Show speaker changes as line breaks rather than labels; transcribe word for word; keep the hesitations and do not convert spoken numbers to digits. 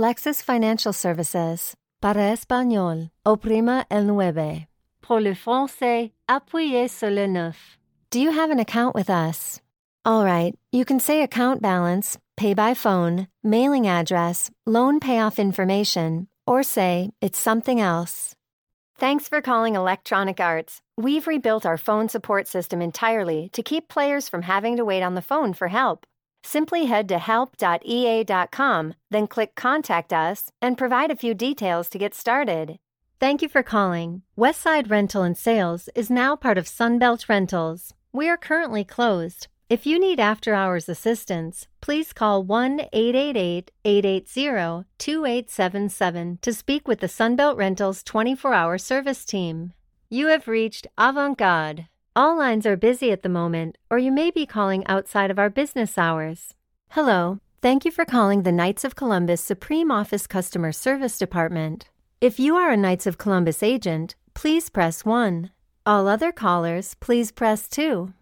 Lexus Financial Services. Para español, oprima el nueve. Pour le français, appuyez sur le neuf. Do you have an account with us? All right, you can say account balance, pay by phone, mailing address, loan payoff information, or say it's something else. Thanks for calling Electronic Arts. We've rebuilt our phone support system entirely to keep players from having to wait on the phone for help. Simply head to help dot e a dot com, then click Contact Us, and provide a few details to get started. Thank you for calling. Westside Rental and Sales is now part of Sunbelt Rentals. We are currently closed. If you need after-hours assistance, please call one eight eight eight, eight eight zero, two eight seven seven to speak with the Sunbelt Rentals twenty-four hour service team. You have reached Avant-Garde. All lines are busy at the moment, or you may be calling outside of our business hours. Hello. Thank you for calling the Knights of Columbus Supreme Office Customer Service Department. If you are a Knights of Columbus agent, please press one. All other callers, please press two.